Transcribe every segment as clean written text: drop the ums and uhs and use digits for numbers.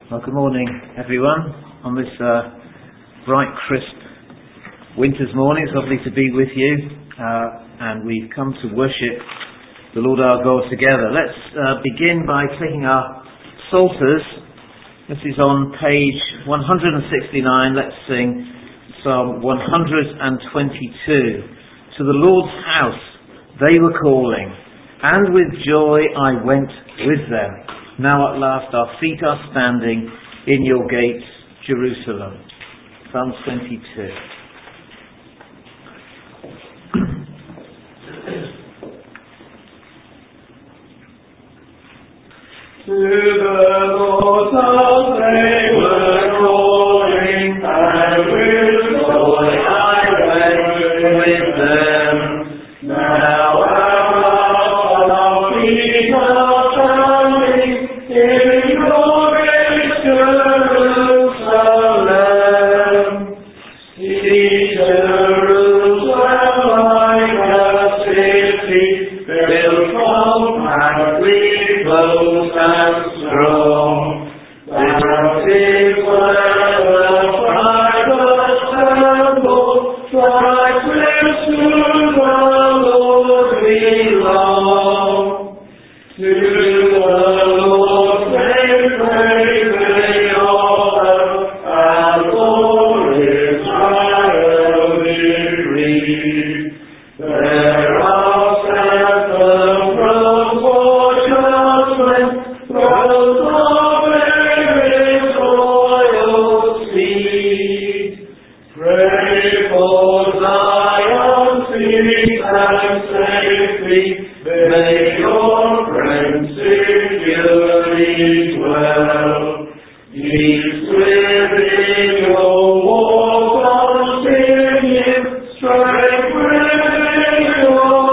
Well, good morning, everyone. On this bright, crisp winter's morning, it's lovely to be with you, and we've come to worship the Lord our God together. Let's begin by taking our psalters. This is on page 169. Let's sing Psalm 122. To the Lord's house they were calling, and with joy I went with them. Now at last our feet are standing in your gates, Jerusalem. Psalm 22. To the Lord's house they were calling, and with joy I went with them. Now at last our feet are standing in your gates, Jerusalem. See Jerusalem like a city built compactly, close and strong. That is where the private temple, like this to the Lord belong. To the Lord they praise, they honor, and for Israel we read. There are set the thrones for judgment, thrones of David's royal seed. Pray for Zion, peace and safety. May your friends securely dwell. Peace within your walls continue, strength within your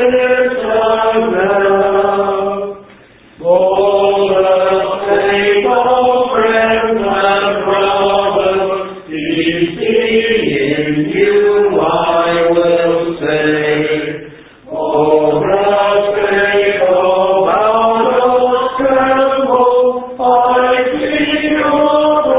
citadel. For the sake of friends and brothers, peace in you I will say. For the sake of our Lord's temple, I seek your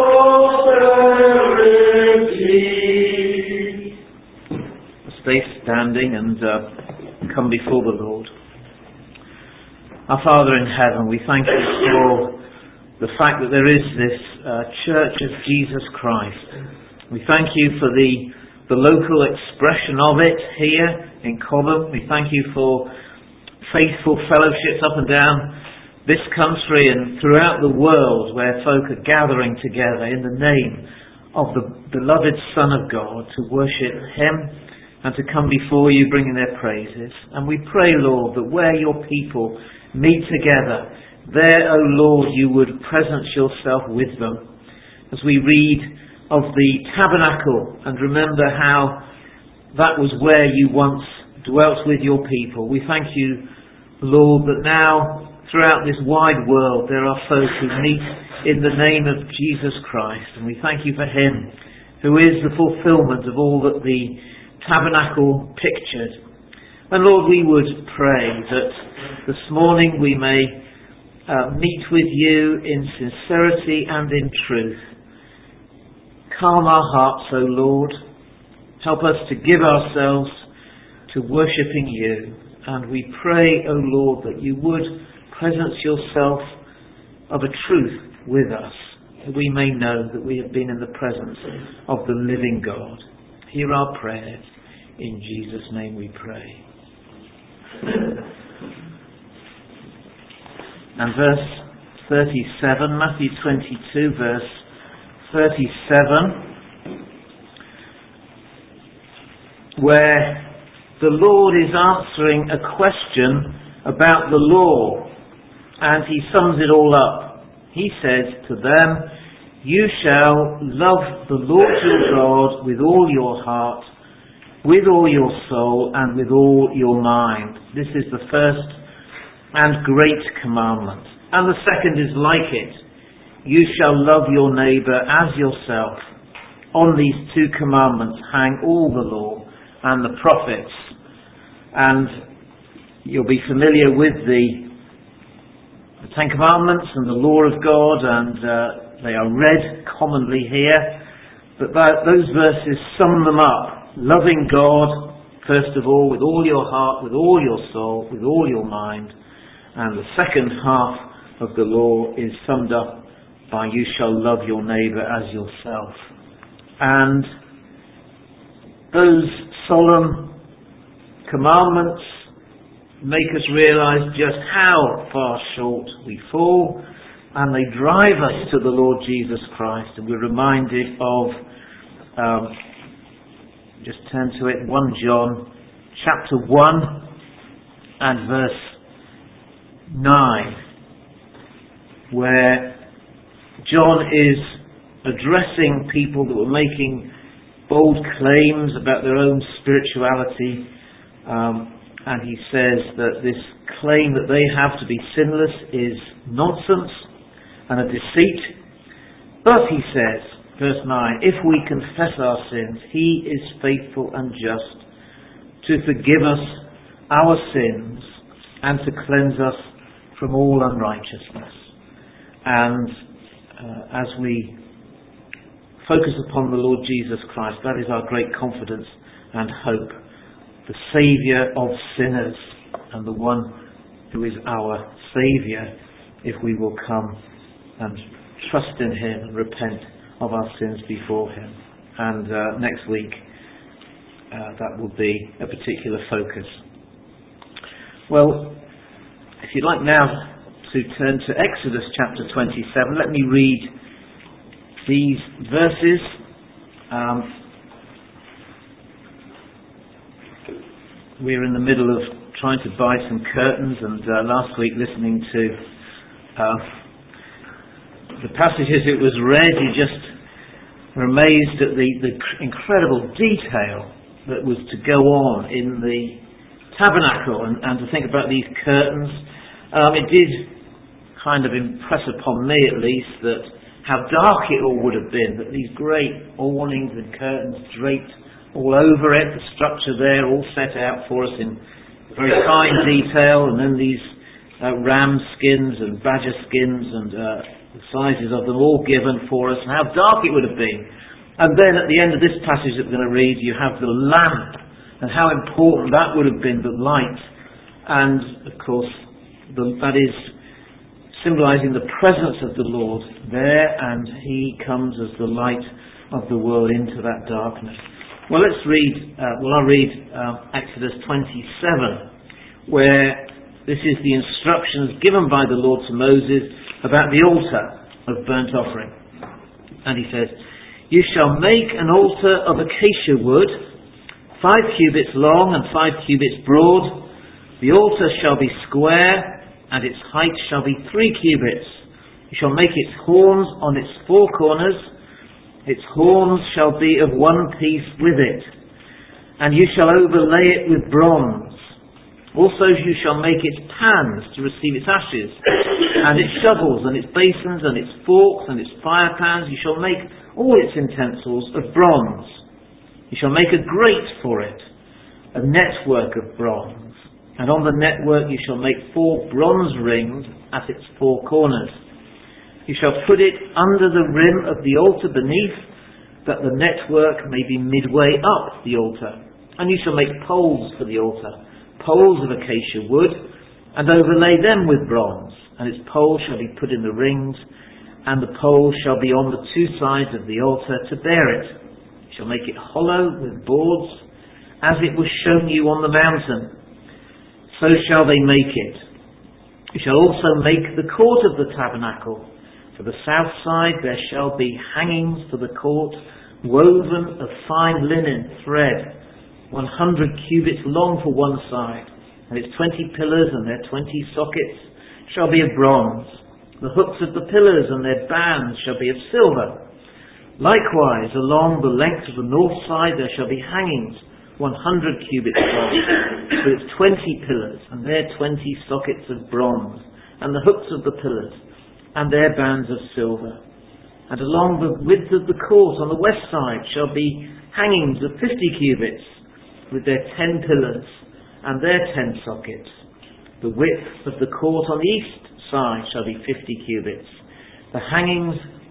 prosperity. Stay standing and come before the Lord. Our Father in heaven, we thank you for the fact that there is this Church of Jesus Christ. We thank you for the local expression of it here in Cobham. We thank you for faithful fellowships up and down this country and throughout the world where folk are gathering together in the name of the beloved Son of God to worship Him and to come before you bringing their praises. And we pray, Lord, that where your people meet together, there, O Lord, you would presence yourself with them. As we read of the tabernacle and remember how that was where you once dwelt with your people, we thank you, Lord, that now throughout this wide world there are folk who meet in the name of Jesus Christ, and we thank you for Him who is the fulfillment of all that the tabernacle pictured. And Lord, we would pray that this morning we may meet with you in sincerity and in truth. Calm our hearts, O Lord. Help us to give ourselves to worshipping you. And we pray, O Lord, that you would presence yourself of a truth with us, that we may know that we have been in the presence of the living God. Hear our prayers. In Jesus' name we pray. And verse 37, Matthew 22, verse 37, where the Lord is answering a question about the law, and He sums it all up. He says to them, "You shall love the Lord your God with all your heart, with all your soul, and with all your mind. This is the first and great commandment. And the second is like it. You shall love your neighbour as yourself. On these two commandments hang all the law and the prophets." And you'll be familiar with the Ten Commandments and the law of God, and They are read commonly here, but those verses sum them up. Loving God, first of all, with all your heart, with all your soul, with all your mind. And the second half of the law is summed up by you shall love your neighbour as yourself. And those solemn commandments make us realise just how far short we fall, and they drive us to the Lord Jesus Christ. And we're reminded of, just turn to it, 1 John chapter 1 and verse 9, where John is addressing people that were making bold claims about their own spirituality, and he says that this claim that they have to be sinless is nonsense and a deceit. But he says, verse 9, if we confess our sins, he is faithful and just to forgive us our sins and to cleanse us from all unrighteousness. And as we focus upon the Lord Jesus Christ, that is our great confidence and hope, the Saviour of sinners and the one who is our Saviour, if we will come and trust in him and repent of our sins before him. And next week that will be a particular focus. Well, if you'd like now to turn to Exodus chapter 27, let me read these verses. We're in the middle of trying to buy some curtains, and last week listening to the passages it was read, you just were amazed at the incredible detail that was to go on in the tabernacle, and to think about these curtains. It did kind of impress upon me, at least, that how dark it all would have been, that these great awnings and curtains draped all over it, the structure there all set out for us in very fine detail, and then these ram skins and badger skins and the sizes of them all given for us, and how dark it would have been. And then at the end of this passage that we're going to read, you have the lamp, and how important that would have been, the light. And of course, that is symbolising the presence of the Lord there, and he comes as the light of the world into that darkness. Well, let's read, I'll read Exodus 27, where this is the instructions given by the Lord to Moses about the altar of burnt offering. And he says, you shall make an altar of acacia wood, 5 cubits long and 5 cubits broad. The altar shall be square, and its height shall be 3 cubits. You shall make its horns on its 4 corners. Its horns shall be of one piece with it, and you shall overlay it with bronze. Also you shall make its pans to receive its ashes, and its shovels, and its basins, and its forks, and its fire pans. You shall make all its utensils of bronze. You shall make a grate for it, a network of bronze. And on the network you shall make 4 bronze rings at its 4 corners. You shall put it under the rim of the altar beneath, that the network may be midway up the altar. And you shall make poles for the altar, poles of acacia wood, and overlay them with bronze. And its poles shall be put in the rings, and the poles shall be on the 2 sides of the altar to bear it. You shall make it hollow with boards, as it was shown you on the mountain. So shall they make it. You shall also make the court of the tabernacle. For the south side there shall be hangings for the court, woven of fine linen thread, 100 cubits long for one side, and its 20 pillars and their 20 sockets shall be of bronze. The hooks of the pillars and their bands shall be of silver. Likewise, along the length of the north side there shall be hangings, 100 cubits long, with its 20 pillars and their 20 sockets of bronze, and the hooks of the pillars and their bands of silver. And along the width of the court on the west side shall be hangings of 50 cubits, with their 10 pillars and their 10 sockets. The width of the court on the east side shall be 50 cubits. The hangings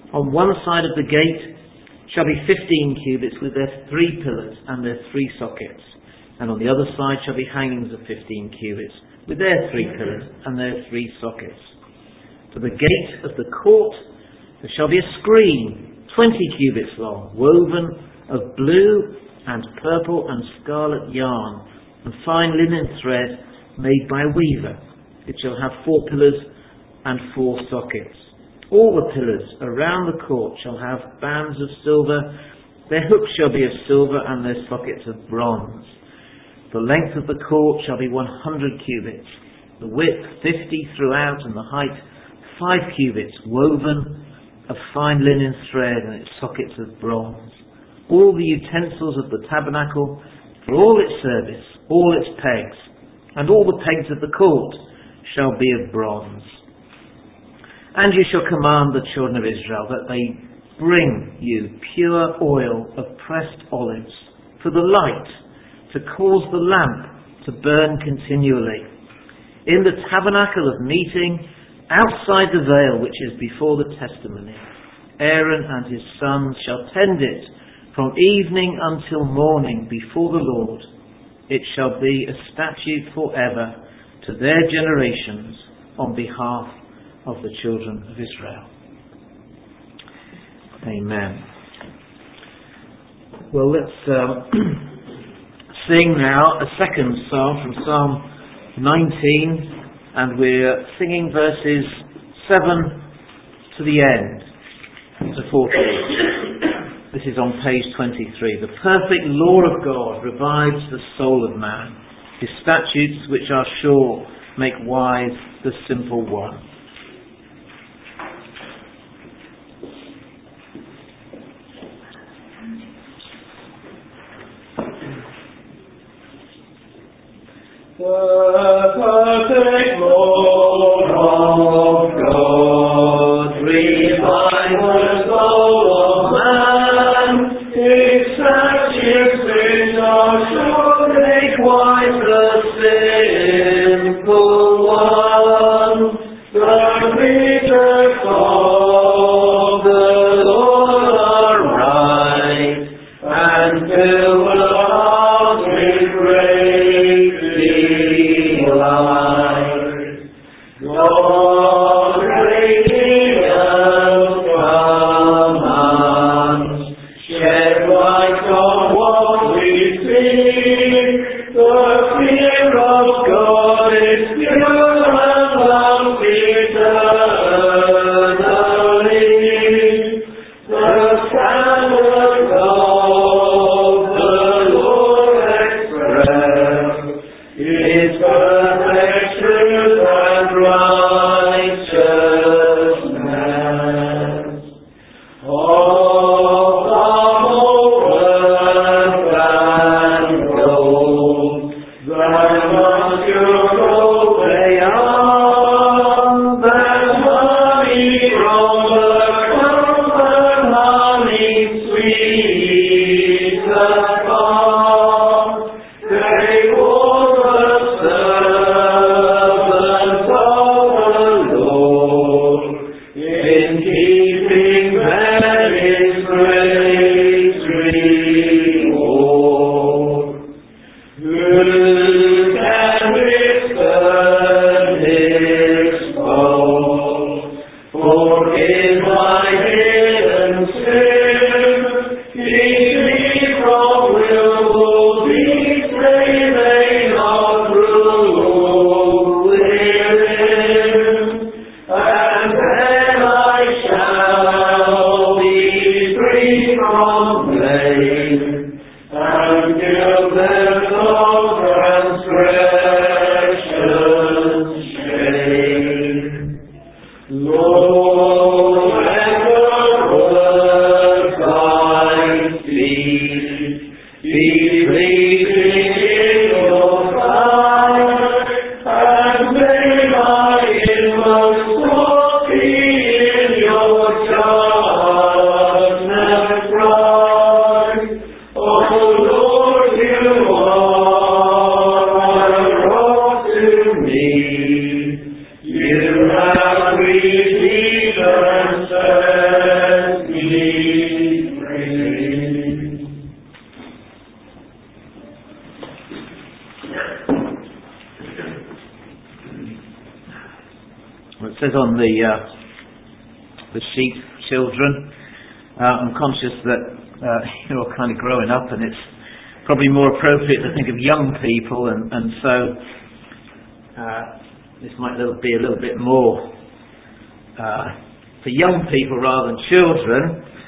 On one side of the gate shall be 15 cubits with their 3 pillars and their 3 sockets, and on the other side shall be hangings of 15 cubits with their 3 pillars and their 3 sockets. For the gate of the court there shall be a screen 20 cubits long, woven of blue and purple and scarlet yarn and fine linen thread made by a weaver. It shall have 4 pillars and 4 sockets. All the pillars around the court shall have bands of silver. Their hooks shall be of silver and their sockets of bronze. The length of the court shall be 100 cubits, the width 50 throughout, and the height 5 cubits, woven of fine linen thread and its sockets of bronze. All the utensils of the tabernacle, for all its service, all its pegs, and all the pegs of the court shall be of bronze. And you shall command the children of Israel that they bring you pure oil of pressed olives for the light, to cause the lamp to burn continually. In the tabernacle of meeting, outside the veil which is before the testimony, Aaron and his sons shall tend it from evening until morning before the Lord. It shall be a statute forever to their generations on behalf of the children of Israel. Amen. Well, let's sing now a second psalm from Psalm 19, and we're singing verses 7 to the end, to 14. This is on page 23. The perfect law of God revives the soul of man. His statutes, which are sure, make wise the simple one. The perfect law of God revives the soul of man. His statutes which are sure make wise the simple one. The precepts of the Lord are right, and fill the heart with grace. was on the sheep children. I'm conscious that you're all kind of growing up, and it's probably more appropriate to think of young people, and so this might be a little bit more for young people rather than children.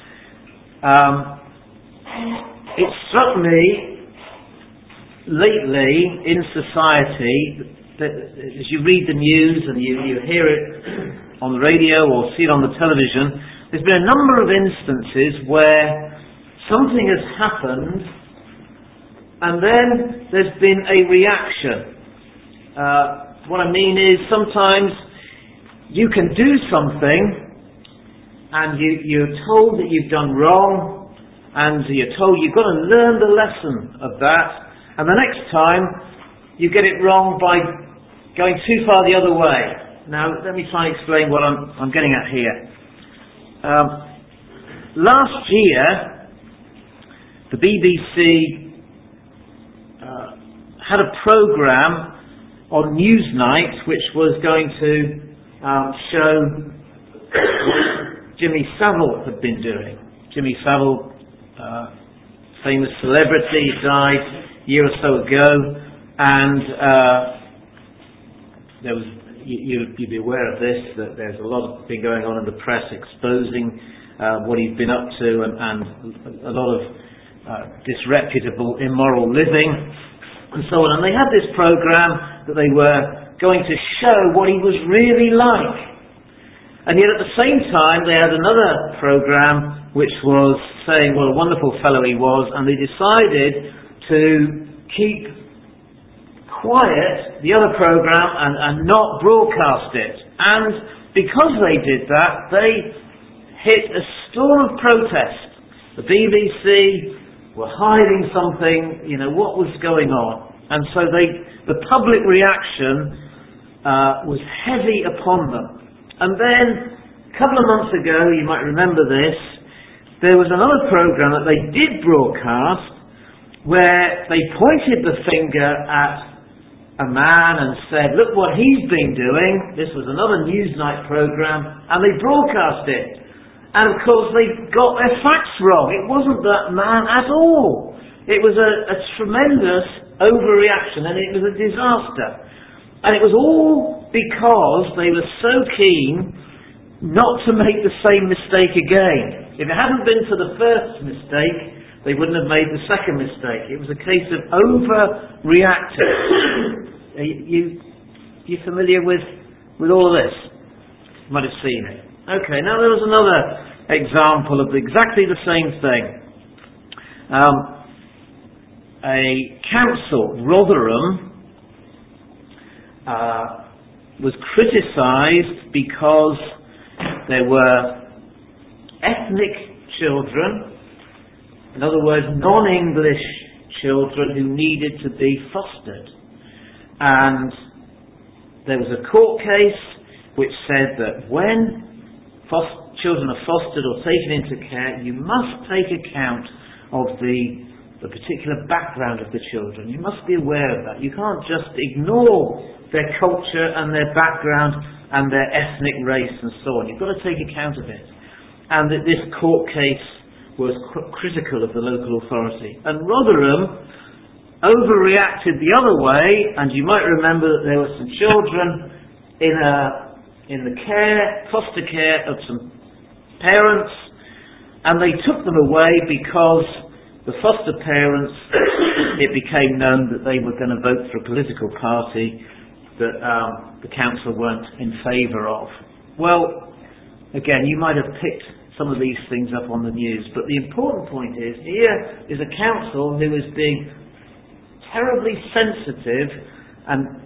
It struck me lately in society that as you read the news and you hear it on the radio or see it on the television, there's been a number of instances where something has happened and then there's been a reaction. What I mean is sometimes you can do something and you're told that you've done wrong, and you're told you've got to learn the lesson of that, and the next time you get it wrong by going too far the other way. Now let me try and explain what I'm getting at here. Last year the BBC had a programme on Newsnight which was going to show what Jimmy Savile had been doing. Jimmy Savile, famous celebrity, died a year or so ago, and there was, you'd be aware of this, that there's a lot been going on in the press exposing what he'd been up to, and a lot of disreputable, immoral living, and so on. And they had this programme that they were going to show what he was really like. And yet at the same time they had another programme which was saying what a wonderful fellow he was, and they decided to keep quiet the other programme and not broadcast it. And because they did that, they hit a storm of protest. The BBC were hiding something, what was going on. And so the public reaction was heavy upon them. And then, a couple of months ago, you might remember this, there was another programme that they did broadcast where they pointed the finger at a man and said, look what he's been doing. This was another Newsnight programme, and they broadcast it. And of course they got their facts wrong. It wasn't that man at all. It was a tremendous overreaction, and it was a disaster. And it was all because they were so keen not to make the same mistake again. If it hadn't been for the first mistake, they wouldn't have made the second mistake. It was a case of overreacting. You familiar with all this? You might have seen it. Okay, now there was another example of exactly the same thing. A council, Rotherham, was criticised because there were ethnic children, in other words, non-English children who needed to be fostered. And there was a court case which said that when children are fostered or taken into care, you must take account of the particular background of the children. You must be aware of that. You can't just ignore their culture and their background and their ethnic race and so on. You've got to take account of it. And that this court case was critical of the local authority. And Rotherham overreacted the other way, and you might remember that there were some children in the foster care of some parents, and they took them away because the foster parents, it became known that they were going to vote for a political party that the council weren't in favour of. Well, again, you might have picked some of these things up on the news, but the important point is, here is a council who is being terribly sensitive and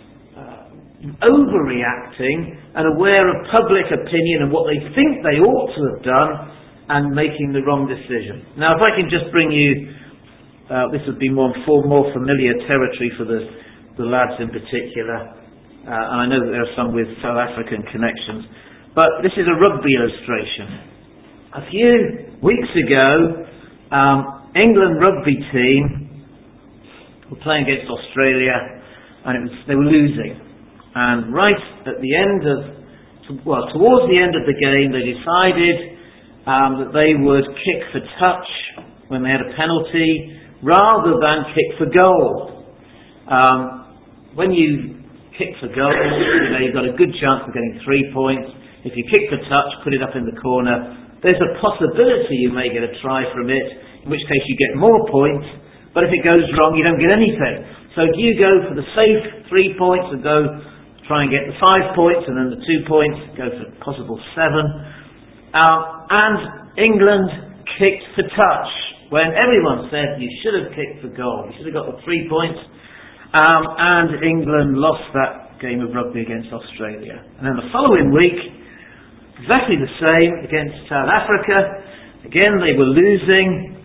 overreacting and aware of public opinion and what they think they ought to have done, and making the wrong decision. Now, if I can just bring you, this would be more familiar territory for the lads in particular, and I know that there are some with South African connections, but this is a rugby illustration. A few weeks ago, England rugby team were playing against Australia, and they were losing. And right at the end of towards the end of the game, they decided that they would kick for touch when they had a penalty rather than kick for goal. When you kick for goal, you've got a good chance of getting 3 points. If you kick for touch, put it up in the corner, there's a possibility you may get a try from it, in which case you get more points, but if it goes wrong, you don't get anything. So do you go for the safe 3 points and go try and get the 5 points and then the 2 points, go for possible 7? And England kicked for touch when everyone said you should have kicked for goal. You should have got the 3 points. And England lost that game of rugby against Australia. And then the following week, exactly the same against South Africa. Again, they were losing.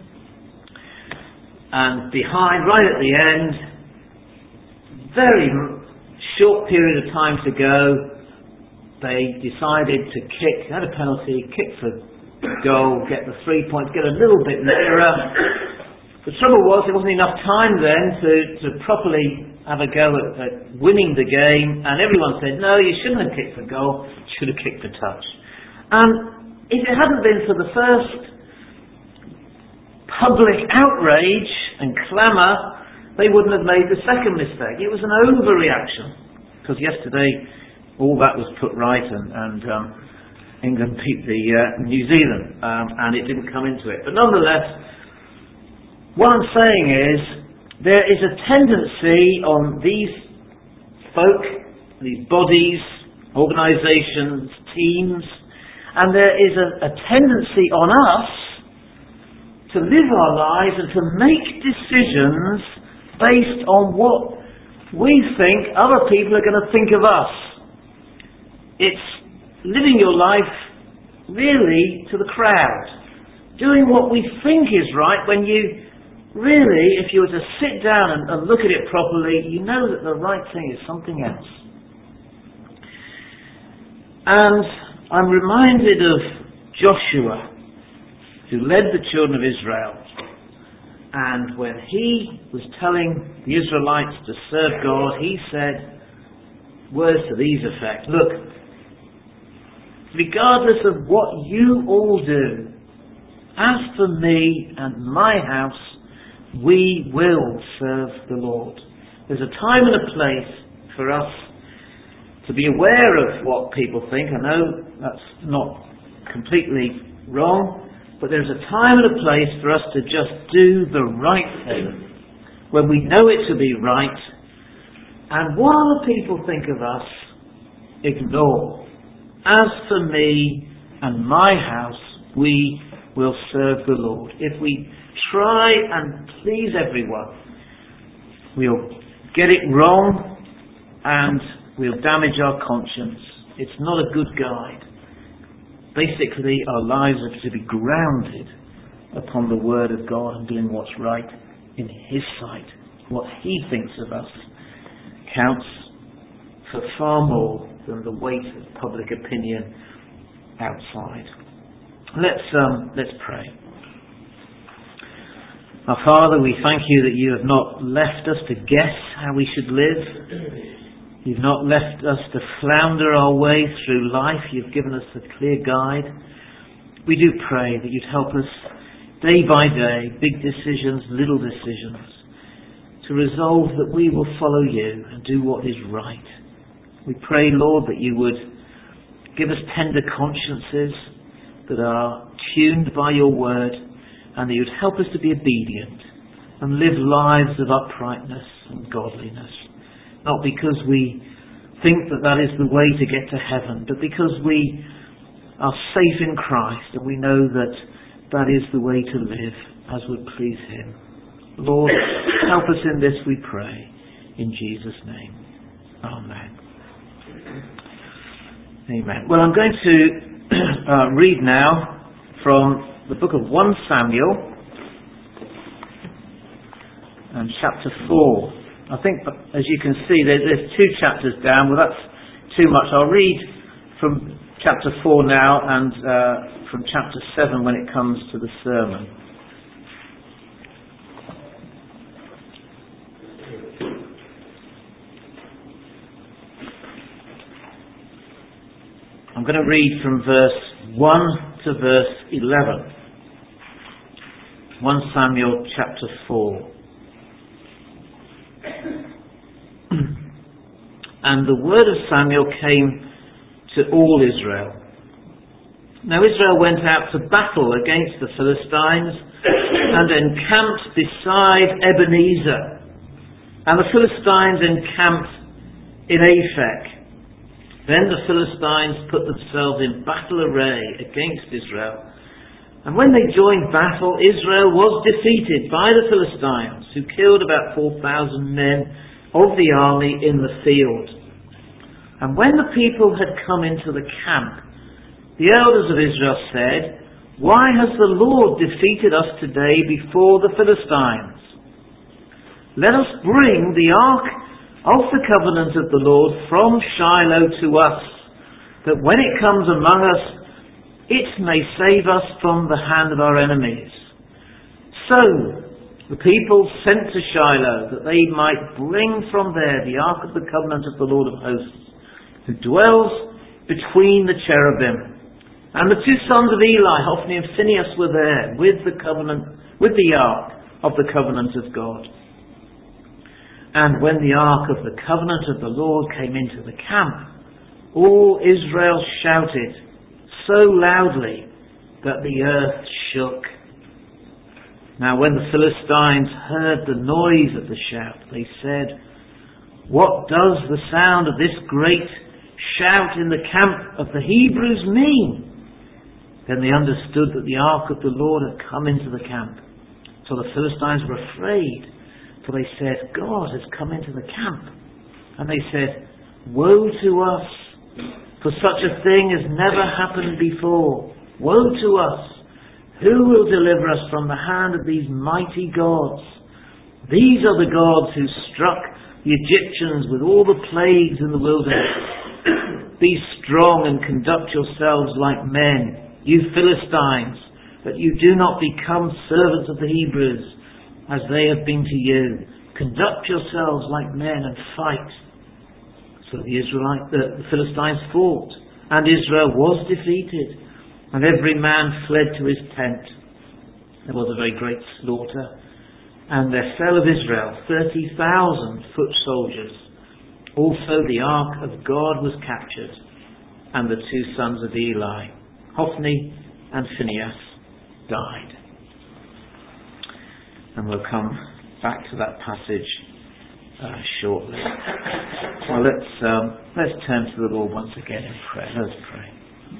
And behind, right at the end, very short period of time to go, they decided to kick, had a penalty, kick for goal, get the 3 points, get a little bit nearer. The trouble was, there wasn't enough time then to properly have a go at winning the game, and everyone said, no, you shouldn't have kicked for goal, you should have kicked for touch. And if it hadn't been for the first public outrage and clamour, they wouldn't have made the second mistake. It was an overreaction, because yesterday all that was put right, and England beat New Zealand, and it didn't come into it. But nonetheless, what I'm saying is, there is a tendency on these folk, these bodies, organisations, teams, and there is a tendency on us to live our lives and to make decisions based on what we think other people are going to think of us. It's living your life really to the crowd, doing what we think is right when you really, if you were to sit down and look at it properly, you know that the right thing is something else. And I'm reminded of Joshua, who led the children of Israel. And when he was telling the Israelites to serve God, he said words to these effect: look, regardless of what you all do, as for me and my house, we will serve the Lord. There's a time and a place for us to be aware of what people think. I know that's not completely wrong, but there's a time and a place for us to just do the right thing when we know it to be right, and what other people think of us, ignore. As for me and my house, we will serve the Lord. If we try and please everyone, we'll get it wrong and we'll damage our conscience. It's not a good guide. Basically, our lives are to be grounded upon the Word of God and doing what's right in His sight. What He thinks of us counts for far more than the weight of public opinion outside. Let's pray. Our Father, we thank you that you have not left us to guess how we should live. You've not left us to flounder our way through life. You've given us a clear guide. We do pray that you'd help us day by day, big decisions, little decisions, to resolve that we will follow you and do what is right. We pray, Lord, that you would give us tender consciences that are tuned by your word, and that you would help us to be obedient and live lives of uprightness and godliness. Not because we think that that is the way to get to heaven, but because we are safe in Christ and we know that that is the way to live as would please Him. Lord, help us in this, we pray, in Jesus' name. Amen. Amen. Well, I'm going to read now from the book of 1 Samuel and chapter 4. I think, as you can see, there's 2 chapters down. Well, that's too much. I'll read from chapter 4 now and from chapter 7 when it comes to the sermon. going to read from verse 1 to verse 11. 1 Samuel chapter 4. And the word of Samuel came to all Israel. Now Israel went out to battle against the Philistines and encamped beside Ebenezer. And the Philistines encamped in Aphek. Then the Philistines put themselves in battle array against Israel. And when they joined battle, Israel was defeated by the Philistines, who killed about 4,000 men of the army in the field. And when the people had come into the camp, the elders of Israel said, "Why has the Lord defeated us today before the Philistines? Let us bring the ark of the covenant of the Lord from Shiloh to us, that when it comes among us, it may save us from the hand of our enemies." So the people sent to Shiloh, that they might bring from there the ark of the covenant of the Lord of hosts, who dwells between the cherubim. And the two sons of Eli, Hophni and Phinehas, were there with the ark of the covenant of God. And when the ark of the covenant of the Lord came into the camp, all Israel shouted so loudly that the earth shook. Now when the Philistines heard the noise of the shout, they said, "What does the sound of this great shout in the camp of the Hebrews mean?" Then they understood that the ark of the Lord had come into the camp. So the Philistines were afraid, for they said, "God has come into the camp." And they said, "Woe to us, for such a thing has never happened before. Woe to us! Who will deliver us from the hand of these mighty gods? These are the gods who struck the Egyptians with all the plagues in the wilderness. Be strong and conduct yourselves like men, you Philistines, that you do not become servants of the Hebrews, as they have been to you. Conduct yourselves like men and fight." So the Philistines fought, and Israel was defeated, and every man fled to his tent. There was a very great slaughter, and there fell of Israel 30,000 foot soldiers. Also the ark of God was captured, and the two sons of Eli, Hophni and Phinehas, died. And we'll come back to that passage shortly. Well, let's turn to the Lord once again in prayer. Let us pray.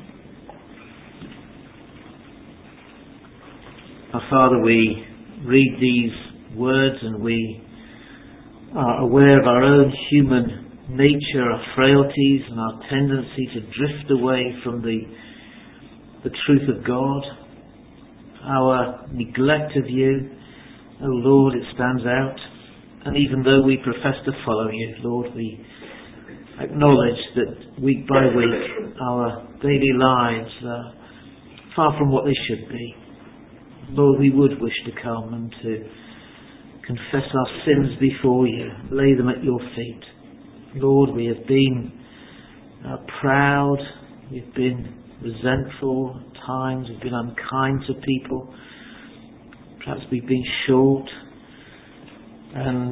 Our Father, we read these words and we are aware of our own human nature, our frailties and our tendency to drift away from the truth of God, our neglect of you. Oh Lord, it stands out. And even though we profess to follow you, Lord, we acknowledge that week by week our daily lives are far from what they should be. Lord, we would wish to come and to confess our sins before you, lay them at your feet. Lord, we have been proud, we've been resentful at times, we've been unkind to people, perhaps we've been short, and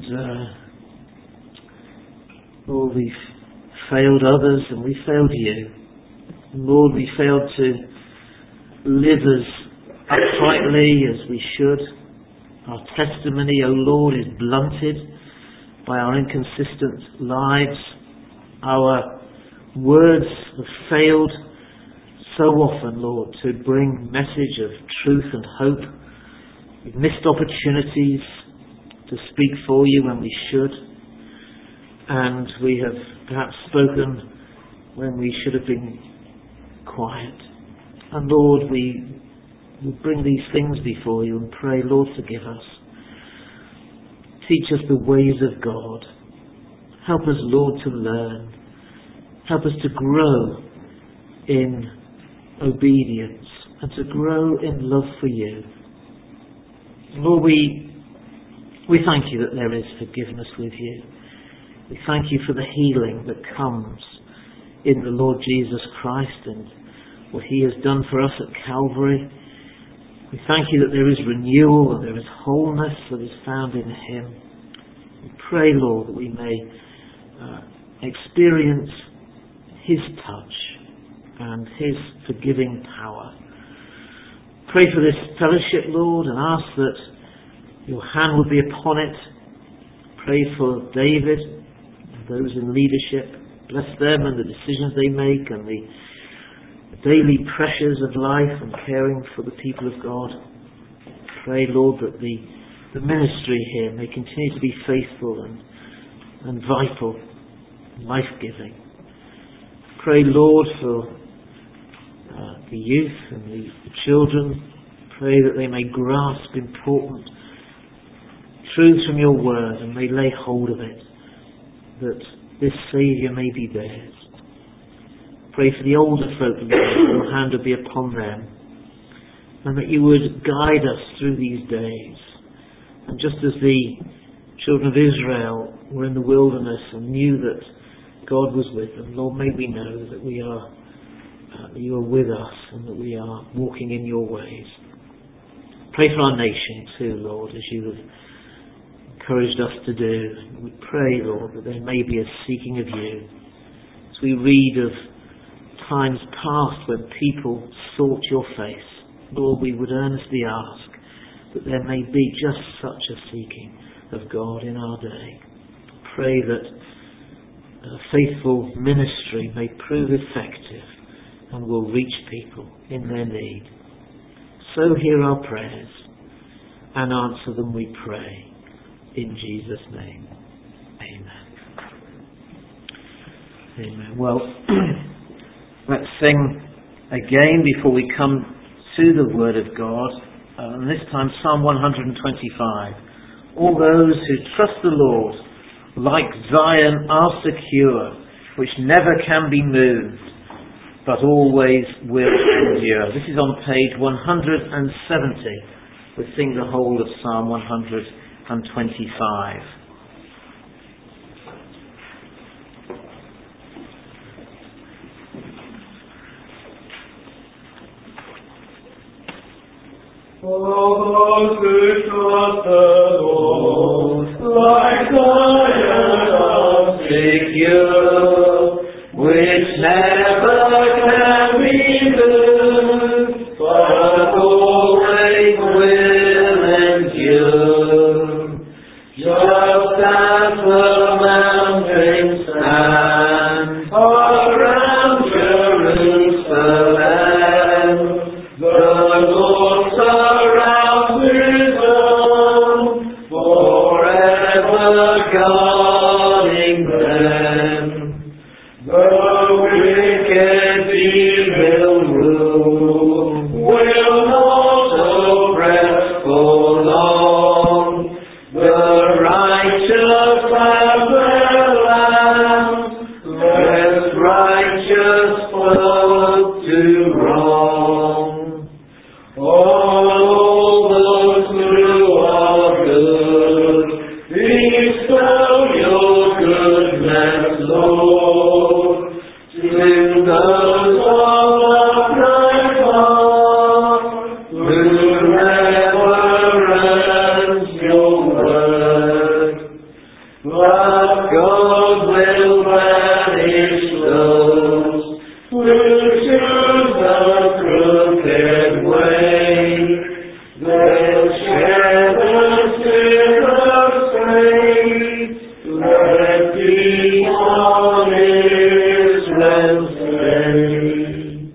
Lord, we've failed others and we failed you. Lord, we failed to live as uprightly as we should. Our testimony, O Lord, is blunted by our inconsistent lives. Our words have failed so often, Lord, to bring message of truth and hope. We've missed opportunities to speak for you when we should, and we have perhaps spoken when we should have been quiet. And Lord, we bring these things before you and pray, Lord, forgive us. Teach us the ways of God. Help us, Lord, to learn. Help us to grow in obedience and to grow in love for you. Lord, we thank you that there is forgiveness with you. We thank you for the healing that comes in the Lord Jesus Christ and what He has done for us at Calvary. We thank You that there is renewal and there is wholeness that is found in Him. We pray, Lord, that we may experience His touch and His forgiving power. Pray for this fellowship, Lord, and ask that Your hand would be upon it. Pray for David and those in leadership. Bless them and the decisions they make and the daily pressures of life and caring for the people of God. Pray, Lord, that the ministry here may continue to be faithful and vital, life-giving. Pray, Lord, for the youth and the children. Pray that they may grasp important truths from Your word and may lay hold of it, that this Saviour may be theirs. Pray for the older folk, Lord, that Your hand would be upon them, and that You would guide us through these days. And just as the children of Israel were in the wilderness and knew that God was with them, Lord, may we know that You are with us and that we are walking in Your ways. Pray for our nation too, Lord, as You have encouraged us to do. We pray, Lord, that there may be a seeking of You. As we read of times past when people sought Your face, Lord, we would earnestly ask that there may be just such a seeking of God in our day. Pray that faithful ministry may prove effective and will reach people in their need. So hear our prayers and answer them, we pray, in Jesus' name. Amen. Amen. Well, let's sing again before we come to the Word of God. And this time Psalm 125. All those who trust the Lord, like Zion, are secure, which never can be moved, but always will endure. This is on page 170. We sing the whole of Psalm 125. All those who trust the Lord, like Zion, are secure, which never can be moved, but always will endure. Just as the mountains stand around Jerusalem, the Lord surrounds His own, forever guarding them. The wicked evil rule will not oppress for long. The righteous have their land, lest righteous flow to wrong. All those who are good, bestow Your goodness, Lord, to those of upright heart, who reverence Your word. But God will banish those who choose the crooked way. They'll share the sinner's fate. Let be on Israel's day.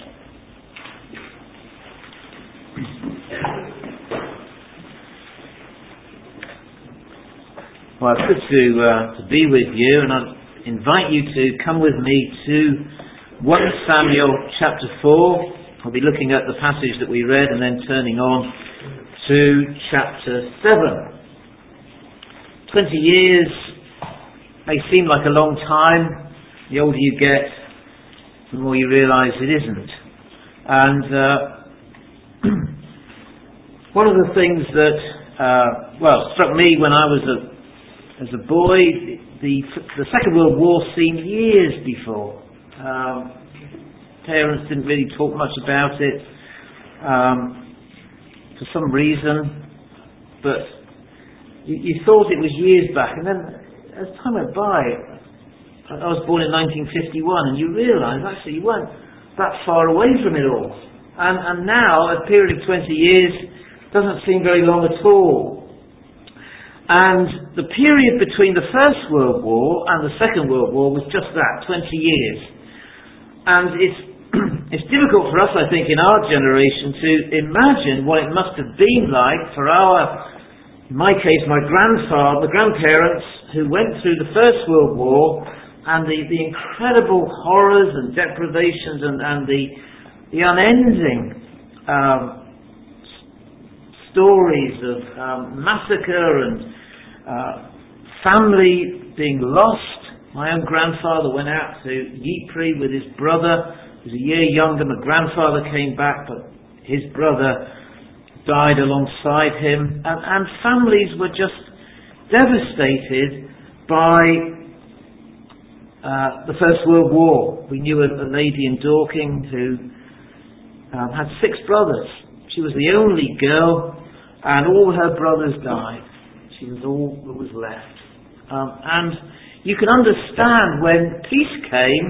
Well, it's good to be with you, and I invite you to come with me to 1 Samuel chapter 4. I'll be looking at the passage that we read and then turning on to chapter 7. 20 years may seem like a long time. The older you get, the more you realise it isn't. And one of the things that struck me when I was as a boy, the Second World War seemed years before. Parents didn't really talk much about it for some reason, but you thought it was years back, and then as time went by, I was born in 1951, and you realise actually you weren't that far away from it all. And now, a period of 20 years doesn't seem very long at all. And the period between the First World War and the Second World War was just that, 20 years. And it's difficult for us, I think, in our generation to imagine what it must have been like for in my case, my grandparents who went through the First World War, and the incredible horrors and deprivations and the unending stories of massacre and family being lost. My own grandfather went out to Ypres with his brother. He was a year younger. My grandfather came back, but his brother died alongside him. And families were just devastated by the First World War. We knew a lady in Dorking who had 6 brothers. She was the only girl, and all her brothers died. She was all that was left. And you can understand when peace came,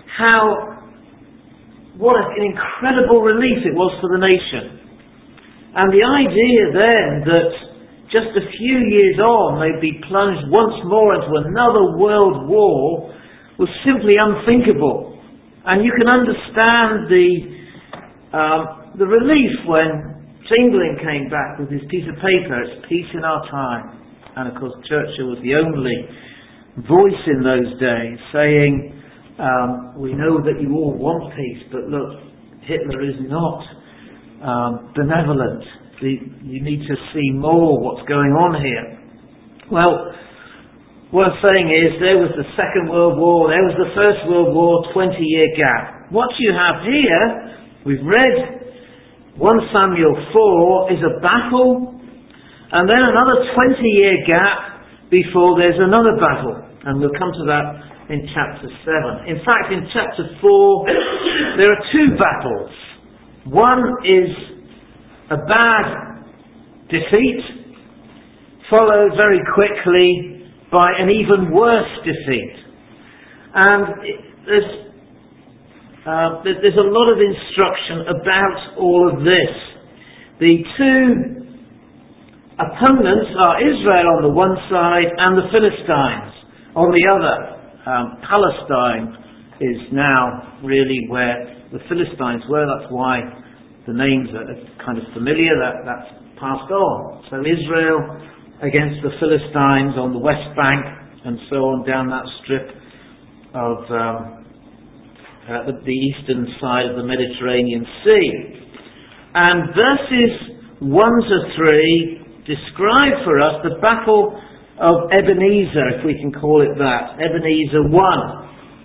what an incredible relief it was for the nation. And the idea then that just a few years on they'd be plunged once more into another world war was simply unthinkable. And you can understand the relief when Chamberlain came back with his piece of paper, "It's peace in our time." And of course Churchill was the only voice in those days saying, "We know that you all want peace, but look, Hitler is not benevolent. You need to see more what's going on here." Well, what I'm saying is, there was the Second World War, there was the First World War, 20-year gap. What you have here, we've read 1 Samuel 4, is a battle, and then another 20-year gap before there's another battle. And we'll come to that in chapter 7. In fact, in chapter 4, there are 2 battles. One is a bad defeat, followed very quickly by an even worse defeat. And there's a lot of instruction about all of this. The 2 opponents are Israel on the one side and the Philistines on the other. Palestine is now really where the Philistines were. That's why the names are kind of familiar. That's passed on. So Israel against the Philistines on the West Bank, and so on down that strip of the eastern side of the Mediterranean Sea. And verses 1 to 3 describe for us the Battle of Ebenezer, if we can call it that. Ebenezer 1.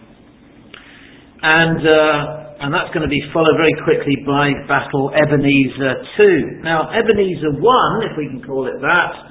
And that's going to be followed very quickly by Battle Ebenezer 2. Now, Ebenezer 1, if we can call it that,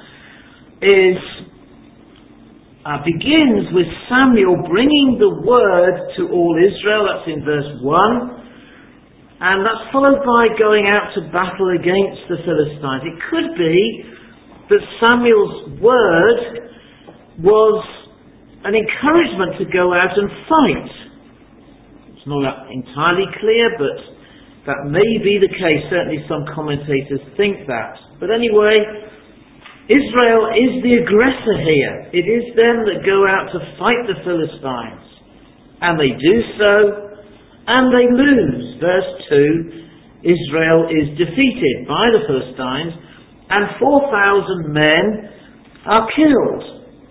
begins with Samuel bringing the word to all Israel. That's in verse 1. And that's followed by going out to battle against the Philistines. It could be that Samuel's word was an encouragement to go out and fight. It's not entirely clear, but that may be the case. Certainly some commentators think that. But anyway, Israel is the aggressor here. It is them that go out to fight the Philistines. And they do so, and they lose. Verse 2, Israel is defeated by the Philistines, and 4,000 men are killed.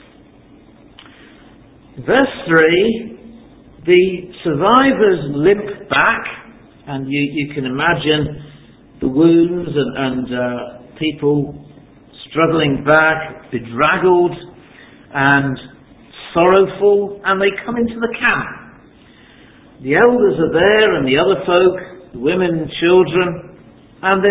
Verse 3, the survivors limp back, and you can imagine the wounds and people struggling back, bedraggled and sorrowful, and they come into the camp. The elders are there and the other folk, the women and children, and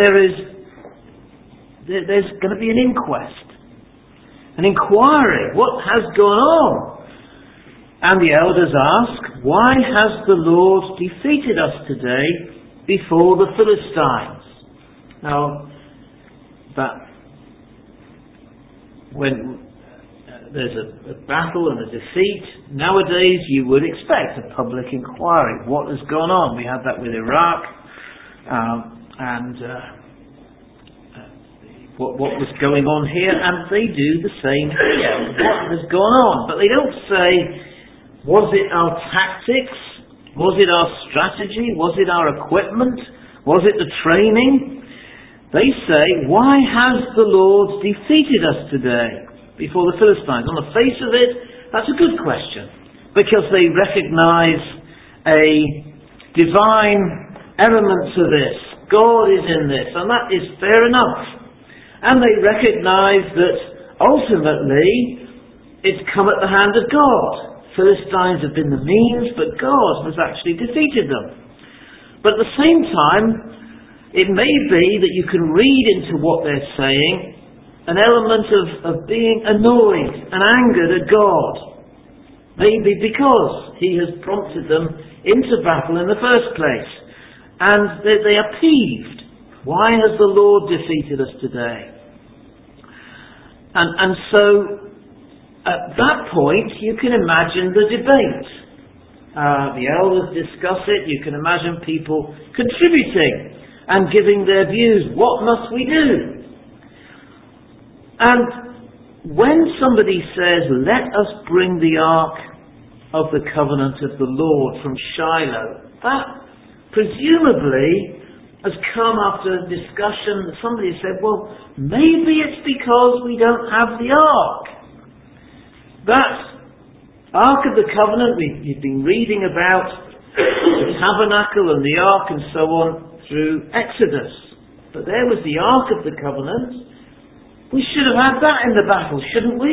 there's going to be an inquest, an inquiry. What has gone on? And the elders ask, why has the Lord defeated us today before the Philistines? Now, when there's a battle and a defeat, nowadays you would expect a public inquiry. What has gone on? We had that with Iraq, what was going on here, and they do the same here. What has gone on? But they don't say, was it our tactics? Was it our strategy? Was it our equipment? Was it the training? They say, why has the Lord defeated us today before the Philistines? On the face of it, that's a good question, because they recognise a divine element to this. God is in this, and that is fair enough. And they recognise that ultimately it's come at the hand of God. Philistines have been the means, but God has actually defeated them. But at the same time, it may be that you can read into what they're saying an element of being annoyed and angered at God. Maybe because He has prompted them into battle in the first place. And they are peeved. Why has the Lord defeated us today? And so, at that point, you can imagine the debate. The elders discuss it. You can imagine people contributing and giving their views. What must we do? And when somebody says, let us bring the ark of the covenant of the Lord from Shiloh, that presumably has come after a discussion that somebody said, well, maybe it's because we don't have the ark. That Ark of the Covenant, you've been reading about the tabernacle and the ark and so on through Exodus. But there was the Ark of the Covenant. We should have had that in the battle, shouldn't we?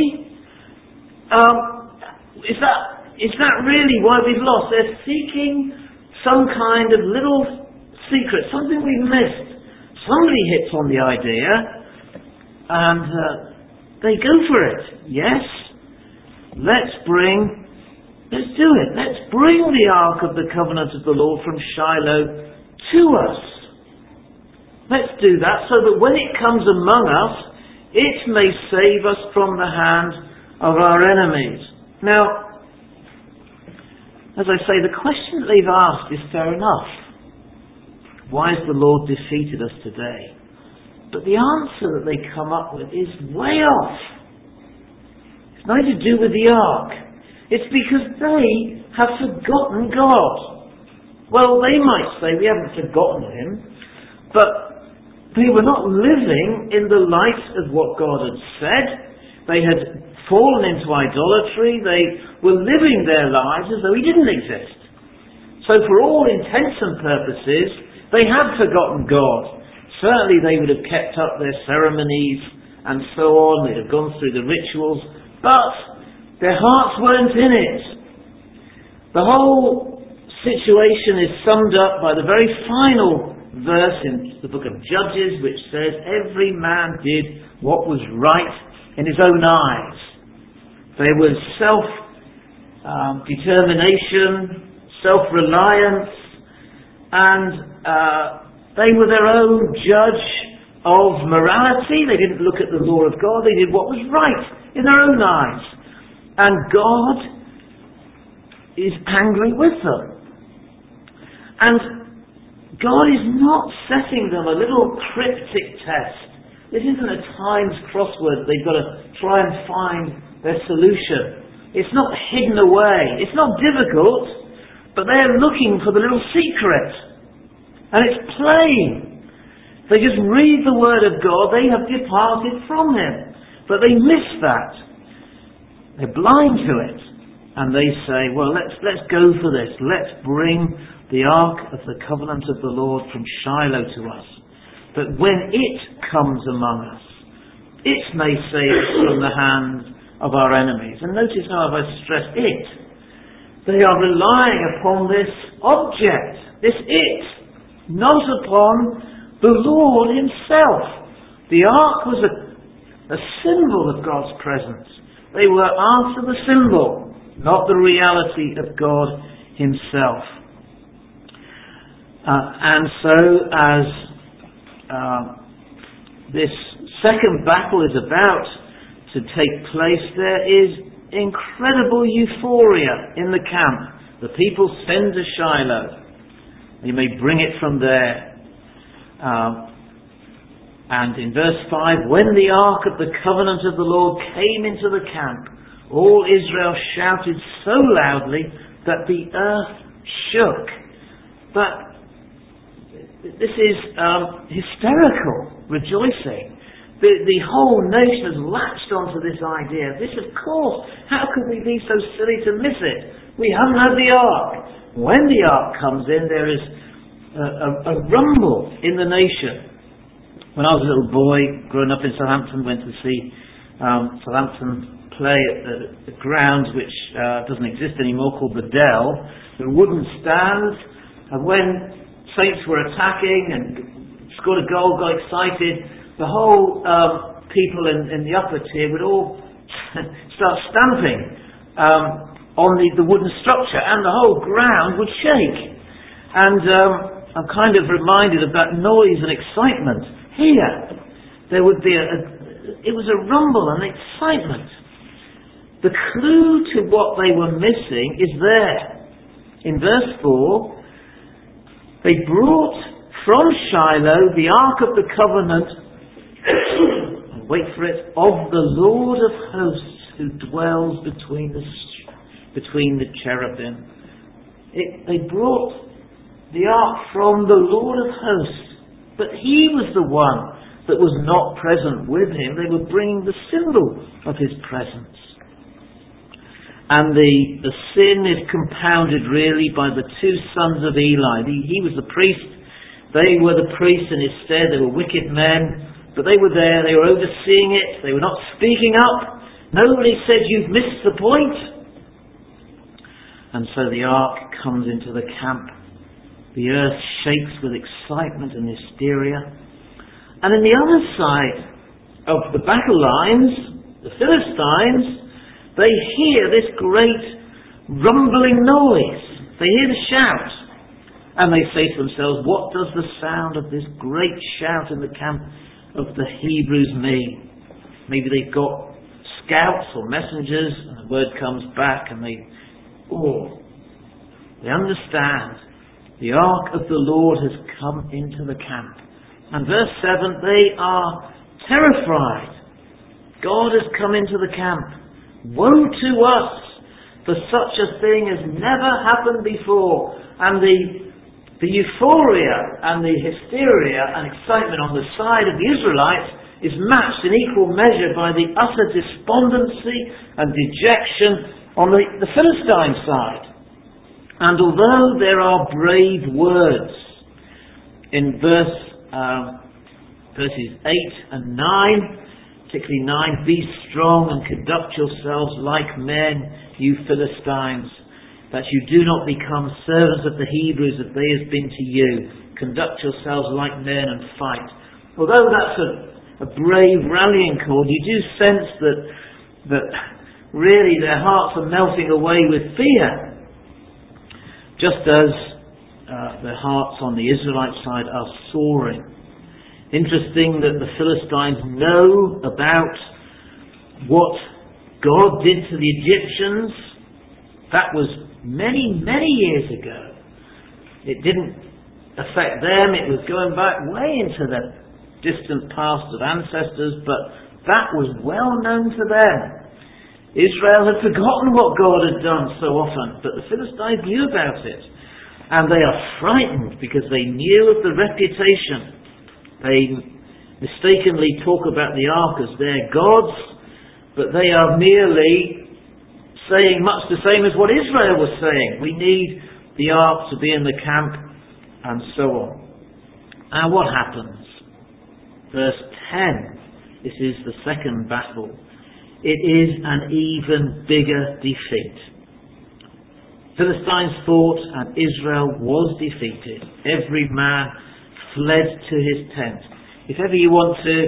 Is that really why we've lost? They're seeking some kind of little secret, something we missed. Somebody hits on the idea and they go for it. Yes, let's do it. Let's bring the Ark of the Covenant of the Lord from Shiloh to us. Let's do that so that when it comes among us, it may save us from the hand of our enemies. Now, as I say, the question that they've asked is fair enough. Why has the Lord defeated us today? But the answer that they come up with is way off. It's nothing to do with the ark. It's because they have forgotten God. Well, they might say we haven't forgotten Him, but they were not living in the light of what God had said. They had fallen into idolatry. They were living their lives as though He didn't exist. So for all intents and purposes, they had forgotten God. Certainly they would have kept up their ceremonies and so on. They'd have gone through the rituals. But their hearts weren't in it. The whole situation is summed up by the very final verse in the book of Judges, which says, every man did what was right in his own eyes. There was self-determination, self-reliance, and they were their own judge of morality. They didn't look at the law of God. They did what was right in their own eyes. And God is angry with them. And God is not setting them a little cryptic test. This isn't a Times crossword that they've got to try and find their solution. It's not hidden away. It's not difficult, but they're looking for the little secret. And it's plain. They just read the Word of God. They have departed from Him. But they miss that. They're blind to it. And they say, well, let's go for this. Let's bring the Ark of the Covenant of the Lord from Shiloh to us. But when it comes among us, it may save us from the hand of our enemies. And notice how I've stressed it. They are relying upon this object, this it, not upon the Lord Himself. The ark was a symbol of God's presence. They were after the symbol. not the reality of God himself. And so as this second battle is about to take place, there is incredible euphoria in the camp. The people send to Shiloh. You may bring it from there. And in verse 5, when the ark of the covenant of the Lord came into the camp, all Israel shouted so loudly that the earth shook. But this is hysterical rejoicing. The whole nation has latched onto this idea. This, of course, how could we be so silly to miss it? We haven't had the ark. When the ark comes in, there is a rumble in the nation. When I was a little boy, growing up in Southampton, went to see Southampton play at the ground which doesn't exist anymore, called the Dell. The wooden stands, and when Saints were attacking and scored a goal, got excited, the whole people in the upper tier would all start stamping on the wooden structure, and the whole ground would shake. And I'm kind of reminded of that noise and excitement. Here, there would be it was a rumble and excitement. The clue to what they were missing is there. In verse 4, they brought from Shiloh the ark of the covenant, and wait for it, of the Lord of hosts, who dwells between the cherubim. They brought the ark from the Lord of hosts. But he was the one that was not present with him. They were bringing the symbol of his presence. And the sin is compounded really by the two sons of Eli. He was the priest. They were the priests in his stead. They were wicked men. But they were there. They were overseeing it. They were not speaking up. Nobody said, "You've missed the point." And so the ark comes into the camp. The earth shakes with excitement and hysteria. And on the other side of the battle lines, the Philistines, they hear this great rumbling noise. They hear the shout. And they say to themselves, what does the sound of this great shout in the camp of the Hebrews mean? Maybe they've got scouts or messengers, and the word comes back, and they understand. The ark of the Lord has come into the camp. And verse 7, they are terrified. God has come into the camp. Woe to us, for such a thing has never happened before. And the euphoria and the hysteria and excitement on the side of the Israelites is matched in equal measure by the utter despondency and dejection on the Philistine side. And although there are brave words in verses 8 and 9, particularly 9, be strong and conduct yourselves like men, you Philistines, that you do not become servants of the Hebrews as they have been to you. Conduct yourselves like men and fight. Although that's a brave rallying call, you do sense that really their hearts are melting away with fear. Just as their hearts on the Israelite side are soaring. Interesting that the Philistines know about what God did to the Egyptians. That was many, many years ago. It didn't affect them. It was going back way into the distant past of ancestors, but that was well known to them. Israel had forgotten what God had done so often, but the Philistines knew about it. And they are frightened because they knew of the reputation. They mistakenly talk about the ark as their gods, but they are merely saying much the same as what Israel was saying. We need the ark to be in the camp, and so on. And what happens? Verse 10. This is the second battle. It is an even bigger defeat. Philistines fought and Israel was defeated. Every man fled to his tent. If ever you want to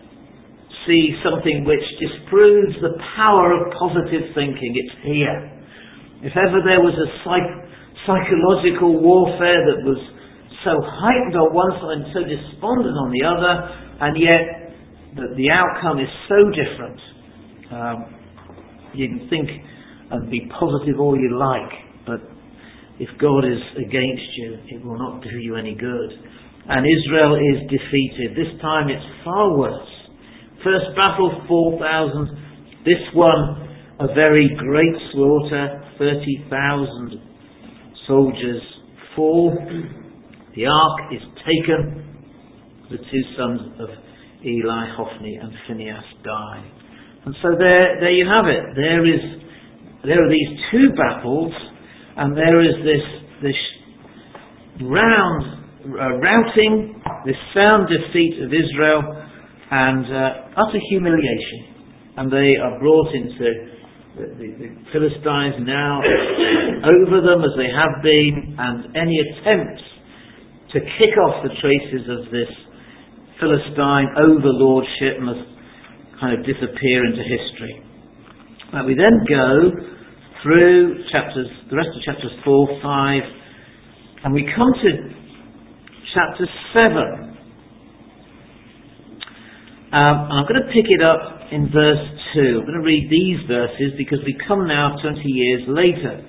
see something which disproves the power of positive thinking, it's here. If ever there was a psychological warfare that was so heightened on one side and so despondent on the other, and yet the outcome is so different. You can think and be positive all you like, but if God is against you, it will not do you any good. And Israel is defeated. This time it's far worse. First battle, 4,000. This one, a very great slaughter. 30,000 soldiers fall. The ark is taken. The two sons of Eli, Hophni and Phinehas, die. And so there you have it. There are these two battles, and there is this routing, this sound defeat of Israel, and utter humiliation. And they are brought into the Philistines now over them as they have been, and any attempts to kick off the traces of this Philistine overlordship must kind of disappear into history. Now we then go through the rest of chapters 4, 5, and we come to chapter 7. I'm going to pick it up in verse 2. I'm going to read these verses because we come now 20 years later.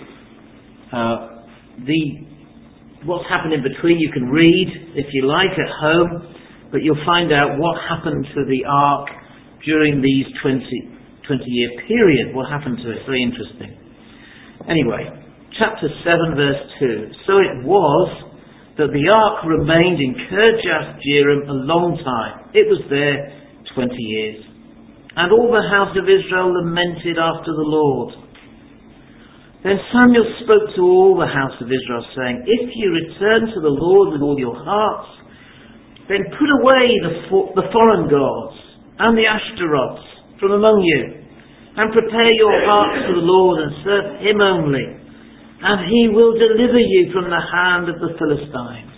What's happened in between you can read if you like at home, but you'll find out what happened to the ark during these 20-year period. What happened to it? Very interesting. Anyway, chapter 7 verse 2. So it was that the ark remained in Kirjath Jearim a long time. It was there 20 years. And all the house of Israel lamented after the Lord. Then Samuel spoke to all the house of Israel, saying, If you return to the Lord with all your hearts, then put away the foreign gods and the Ashtaroths from among you, and prepare your hearts to the Lord and serve him only, and he will deliver you from the hand of the Philistines.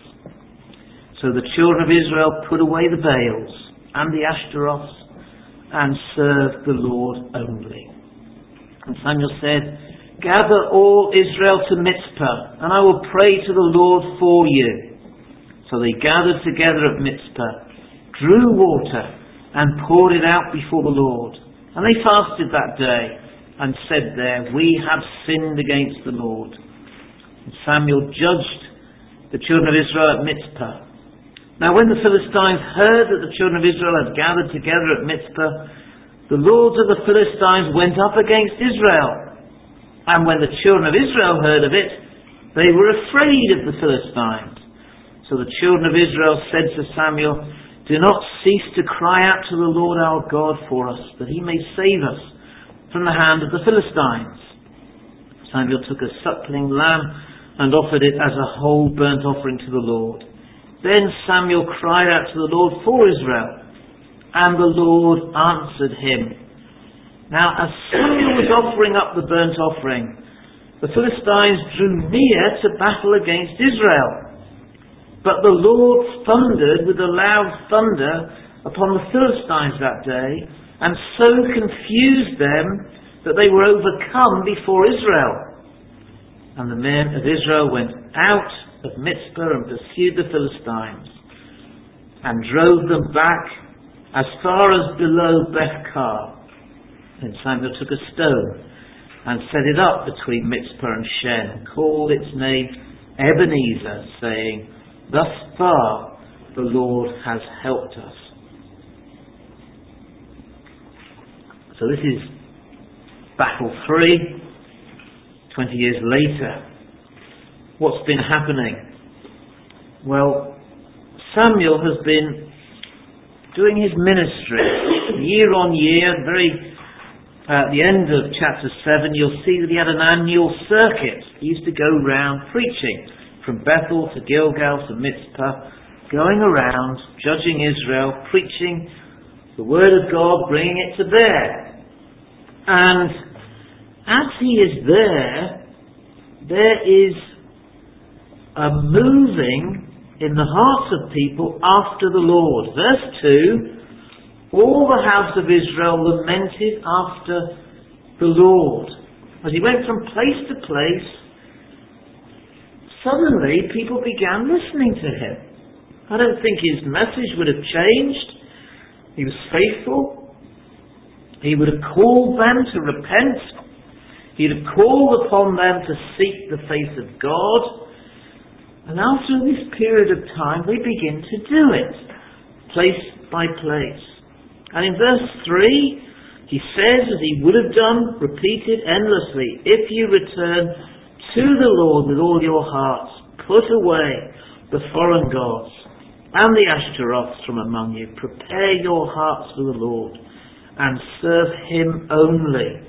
So the children of Israel put away the Baals and the Ashtaroths and served the Lord only. And Samuel said, Gather all Israel to Mizpah, and I will pray to the Lord for you. So they gathered together at Mizpah, drew water, and poured it out before the Lord. And they fasted that day, and said there, We have sinned against the Lord. And Samuel judged the children of Israel at Mizpah. Now when the Philistines heard that the children of Israel had gathered together at Mizpah, the lords of the Philistines went up against Israel. And when the children of Israel heard of it, they were afraid of the Philistines. So the children of Israel said to Samuel, Do not cease to cry out to the Lord our God for us, that he may save us from the hand of the Philistines. Samuel took a suckling lamb and offered it as a whole burnt offering to the Lord. Then Samuel cried out to the Lord for Israel, and the Lord answered him. Now as Samuel was offering up the burnt offering, the Philistines drew near to battle against Israel. But the Lord thundered with a loud thunder upon the Philistines that day, and so confused them that they were overcome before Israel. And the men of Israel went out of Mizpah and pursued the Philistines, and drove them back as far as below Beth-kar. Then Samuel took a stone and set it up between Mizpah and Shen, and called its name Ebenezer, saying, Thus far the Lord has helped us. So this is battle 3, 20 years later. What's been happening? Well, Samuel has been doing his ministry year on year. At the end of chapter 7, you'll see that he had an annual circuit. He used to go round preaching from Bethel to Gilgal to Mizpah, going around judging Israel, preaching the word of God, bringing it to bear. And as he is there is a moving in the hearts of people after the Lord. Verse 2, all the house of Israel lamented after the Lord. as he went from place to place, suddenly people began listening to him. I don't think his message would have changed. He was faithful. He would have called them to repent. He'd have called upon them to seek the face of God. And after this period of time, they begin to do it, place by place. And in verse 3, he says, as he would have done, repeated endlessly, if you return to the Lord with all your hearts, put away the foreign gods and the Ashtaroths from among you, prepare your hearts for the Lord, and serve him only.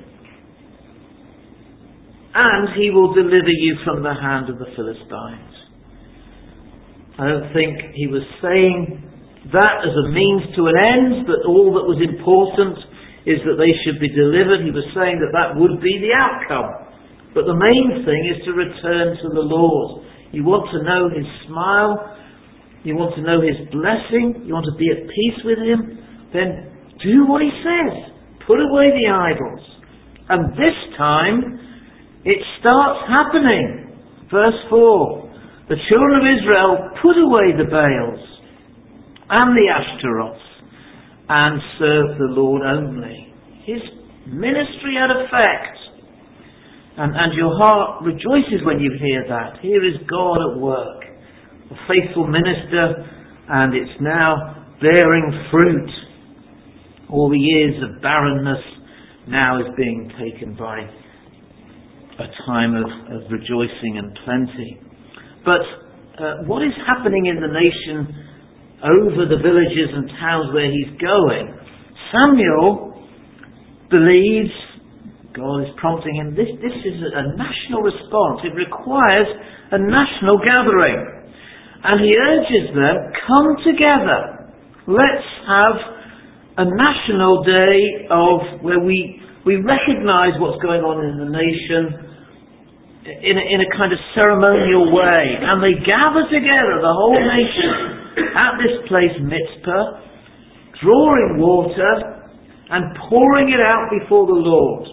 And he will deliver you from the hand of the Philistines. I don't think he was saying that as a means to an end, that all that was important is that they should be delivered. He was saying that that would be the outcome. But the main thing is to return to the Lord. You want to know his smile, you want to know his blessing, you want to be at peace with him, then do what he says. Put away the idols. And this time, it starts happening. Verse 4. The children of Israel put away the Baals and the Ashtaroths and served the Lord only. His ministry had effect. And your heart rejoices when you hear that. Here is God at work. A faithful minister, and it's now bearing fruit. All the years of barrenness now is being taken by a time of rejoicing and plenty. But what is happening in the nation over the villages and towns where he's going? Samuel believes God is prompting him. This is a national response. It requires a national gathering. And he urges them, come together. Let's have a national day where we recognise what's going on in the nation in a kind of ceremonial way. And they gather together, the whole nation, at this place, Mizpah, drawing water and pouring it out before the Lord.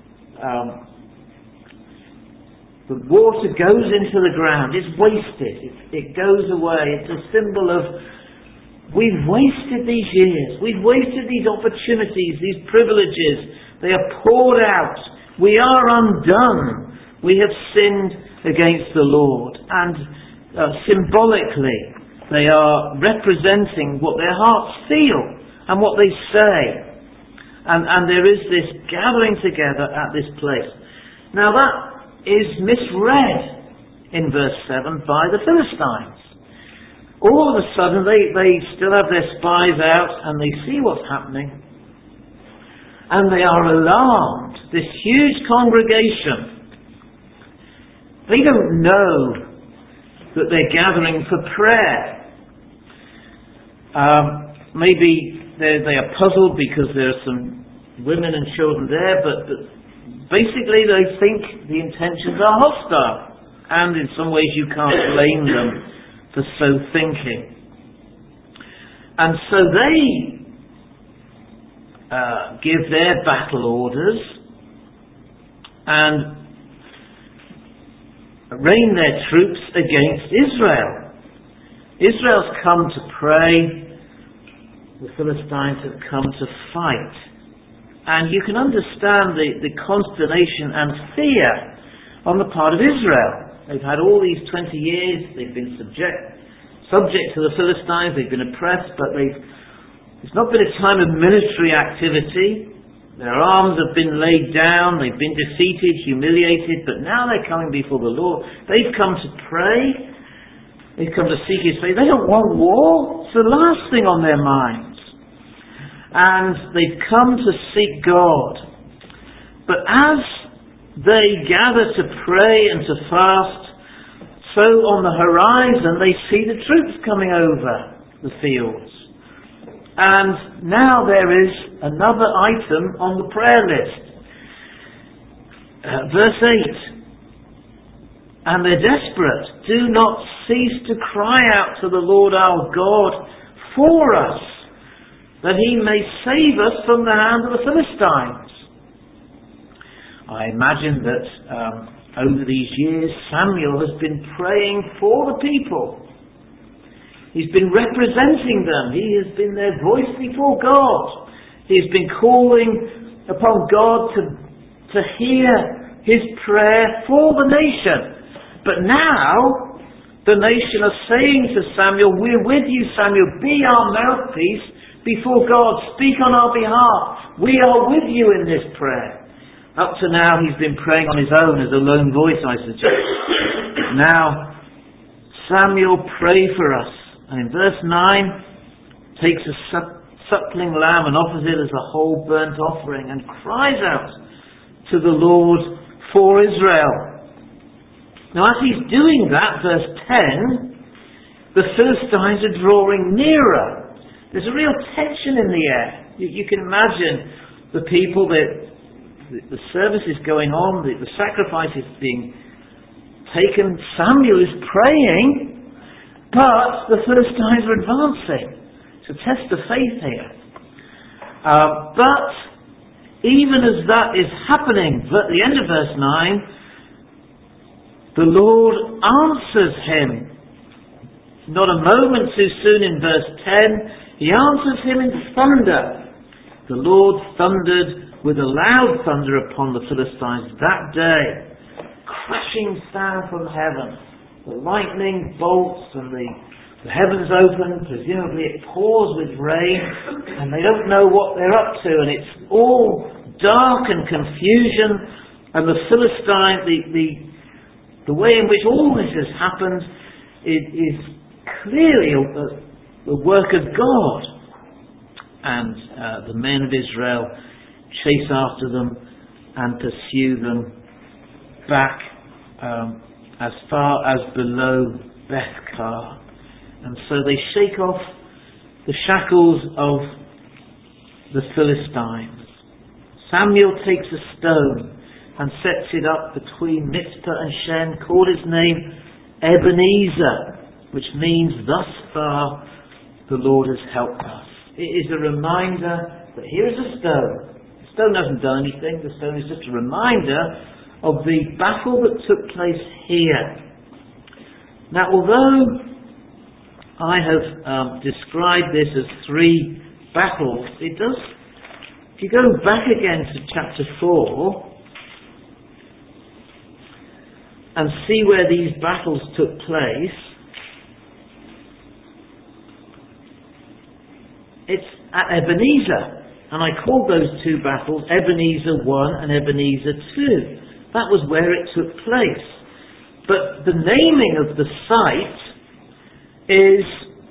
The water goes into the ground. It's wasted. It goes away. It's a symbol of, we've wasted these years. We've wasted these opportunities, these privileges. They are poured out. We are undone. We have sinned against the Lord. And symbolically, they are representing what their hearts feel and what they say. And there is this gathering together at this place. Now that is misread in verse 7 by the Philistines. All of a sudden they still have their spies out and they see what's happening. And they are alarmed. This huge congregation. They don't know that they're gathering for prayer. Maybe they are puzzled because there are some women and children there, but basically they think the intentions are hostile. And in some ways you can't blame them for so thinking. And so they give their battle orders and arraign their troops against Israel. Israel's come to pray. The Philistines have come to fight. And you can understand the consternation and fear on the part of Israel. They've had all these 20 years, they've been subject to the Philistines, they've been oppressed, but it's not been a time of military activity. Their arms have been laid down, they've been defeated, humiliated, but now they're coming before the Lord. They've come to pray, they've come to seek His face. They don't want war. It's the last thing on their minds. And they've come to seek God. But as they gather to pray and to fast, so on the horizon they see the troops coming over the fields. And now there is another item on the prayer list. Verse 8. And they're desperate. Do not cease to cry out to the Lord our God for us, that He may save us from the hand of the Philistines. I imagine that over these years Samuel has been praying for the people. He's been representing them. He has been their voice before God. He's been calling upon God to hear his prayer for the nation. But now the nation are saying to Samuel, we're with you, Samuel. Be our mouthpiece before God. Speak on our behalf. We are with you in this prayer. Up to now he's been praying on his own as a lone voice, I suggest. Now, Samuel, pray for us. And in verse 9, takes a suckling lamb and offers it as a whole burnt offering and cries out to the Lord for Israel. Now as he's doing that, verse 10, the Philistines are drawing nearer. There's a real tension in the air. You can imagine the people the service is going on, the sacrifice is being taken, Samuel is praying, but the Philistines are advancing. It's a test of faith here. But even as that is happening, at the end of verse 9, the Lord answers him. Not a moment too soon in verse 10, he answers him in thunder. The Lord thundered with a loud thunder upon the Philistines that day, crashing down from heaven. The lightning bolts and the heavens open, presumably it pours with rain, and they don't know what they're up to, and it's all dark and confusion, and the Philistine, the way in which all this has happened is clearly the work of God. And the men of Israel chase after them and pursue them back as far as below Bethkar. And so they shake off the shackles of the Philistines. Samuel takes a stone and sets it up between Mizpah and Shen, called its name Ebenezer, which means thus far the Lord has helped us. It is a reminder that here is a stone. The stone hasn't done anything. The stone is just a reminder of the battle that took place here. Now, although I have described this as 3 battles, it does, if you go back again to chapter 4 and see where these battles took place, it's at Ebenezer. And I called those 2 battles Ebenezer 1 and Ebenezer 2. That was where it took place. But the naming of the site is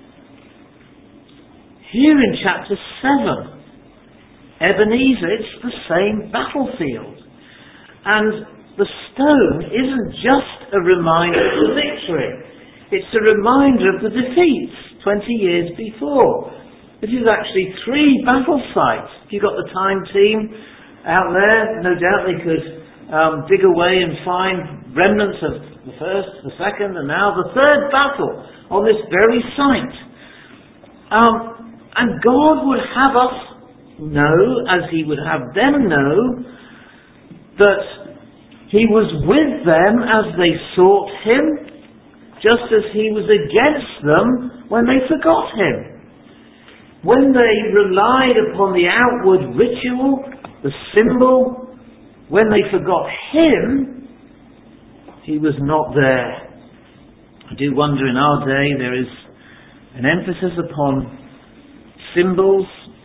here in chapter 7. Ebenezer, it's the same battlefield. And the stone isn't just a reminder of the victory. It's a reminder of the defeats 20 years before. This is actually 3 battle sites. If you've got the time team out there, no doubt they could dig away and find remnants of the first, the second, and now the 3rd battle on this very site. And God would have us know, as He would have them know, that He was with them as they sought Him, just as He was against them when they forgot Him. When they relied upon the outward ritual, the symbol, when they forgot Him, He was not there. I do wonder in our day there is an emphasis upon symbols.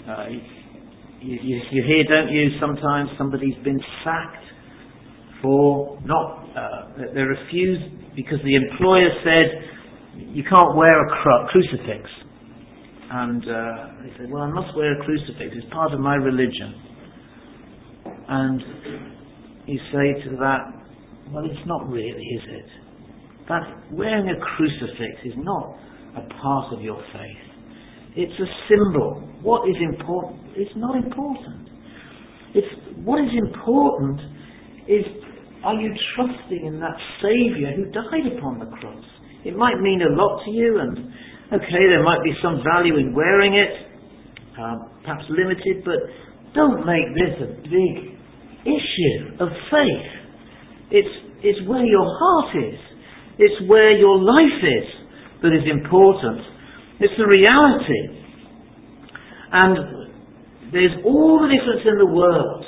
You hear, don't you, sometimes somebody's been sacked for they refused because the employer said you can't wear a crucifix. And they said, well, I must wear a crucifix, it's part of my religion. And you say to that, well, it's not really, is it? That wearing a crucifix is not a part of your faith. It's a symbol. What is important? It's not important. What is important is, are you trusting in that Saviour who died upon the cross? It might mean a lot to you, and okay, there might be some value in wearing it, perhaps limited, but don't make this a big issue of faith. It's where your heart is. It's where your life is that is important. It's the reality. And there's all the difference in the world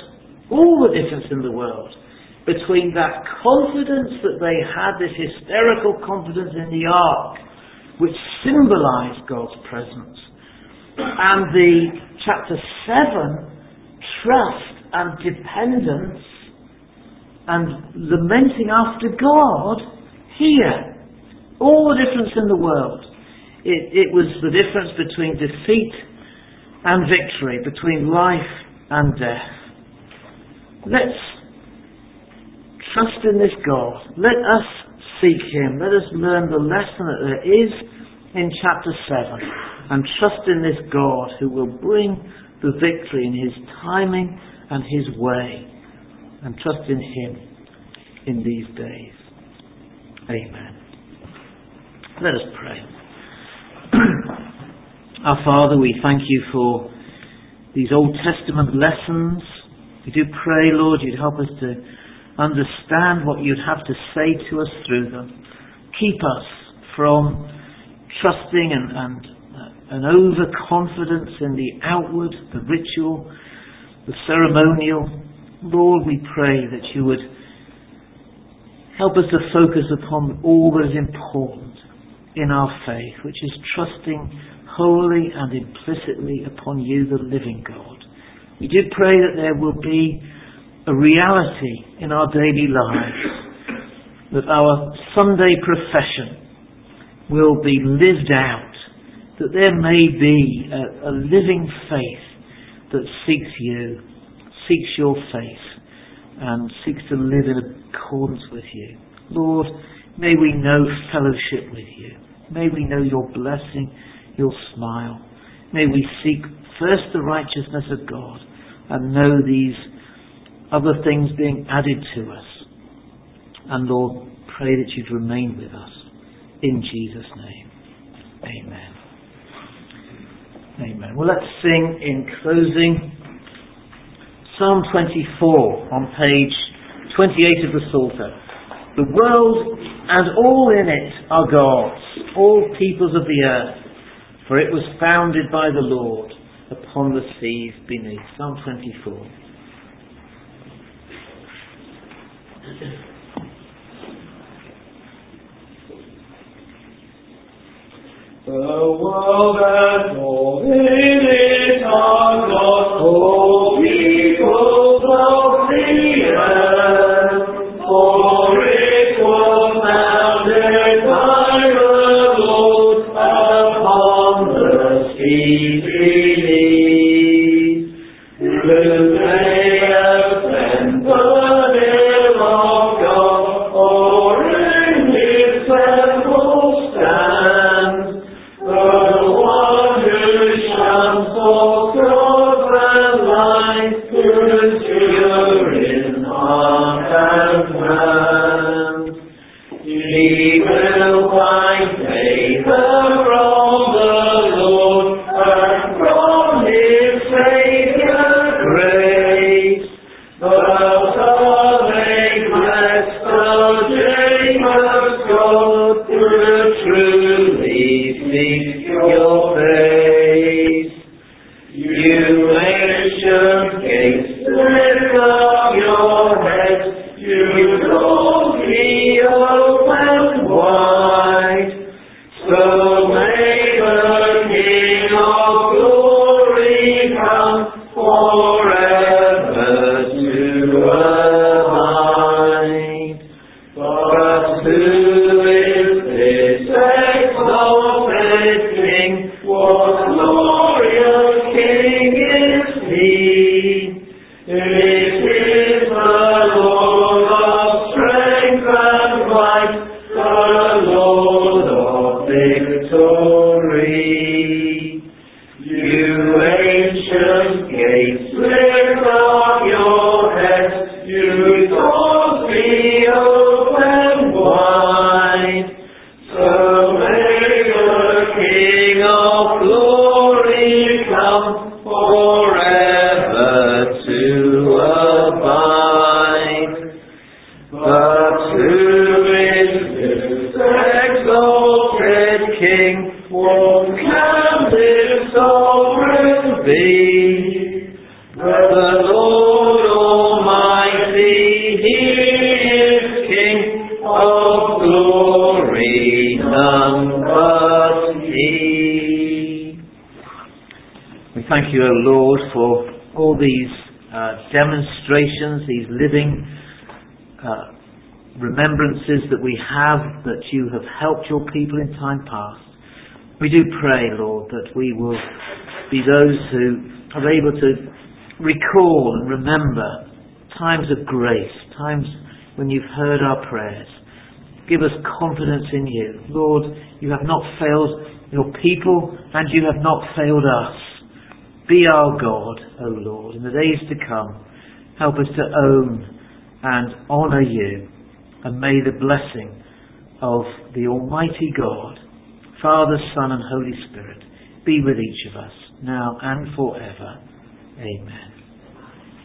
between that confidence that they had, this hysterical confidence in the ark, which symbolised God's presence, and the chapter 7 trust and dependence and lamenting after God here. All the difference in the world. It was the difference between defeat and victory, between life and death. Let's trust in this God. Let us seek Him. Let us learn the lesson that there is in chapter 7 and trust in this God who will bring the victory in His timing and His way, and trust in Him in these days. Amen. Let us pray. Our Father, we thank You for these Old Testament lessons. We do pray, Lord, You'd help us to understand what You'd have to say to us through them. Keep us from trusting and an overconfidence in the outward, the ritual, the ceremonial. Lord, we pray that You would help us to focus upon all that is important in our faith, which is trusting wholly and implicitly upon You, the living God. We do pray that there will be a reality in our daily lives, that our Sunday profession will be lived out, that there may be a living faith that seeks You, seeks Your face, and seeks to live in accordance with You. Lord, may we know fellowship with You. May we know Your blessing, Your smile. May we seek first the righteousness of God and know these other things being added to us. And Lord, pray that You'd remain with us. In Jesus' name. Amen. Amen. Well, let's sing in closing Psalm 24 on page 28 of the Psalter. The world and all in it are God's, all peoples of the earth, for it was founded by the Lord upon the seas beneath. Psalm 24. The world and all in it are God's, all peoples of the earth, for it was founded by the Lord upon the sea beneath. Who may ascend the hill of God, or in His temple stand? The one who shines for God and light, who's pure in heart and hand. He will find favor from the Lord and from His Saviour grace. But may bless the Jacob God, who truly seek Your face. You ancient gates, lift up your heads, you doors be opened wide. So may the King of glory come forever to abide. But who is this exalted King? What glorious King is He? It is the Lord of strength and might, the Lord of victory. You ancient gates, lift up your heads, you doors be open wide. So may the King of glory come forever to abide. thank you, O Lord, for all these demonstrations, these living remembrances that we have, that you have helped your people in time past. We do pray, Lord, that we will be those who are able to recall and remember times of grace, times when you've heard our prayers. Give us confidence in you. Lord, you have not failed your people and you have not failed us. Be our God, O Lord, in the days to come. Help us to own and honour you. And may the blessing of the Almighty God, Father, Son and Holy Spirit be with each of us, now and forever. Amen.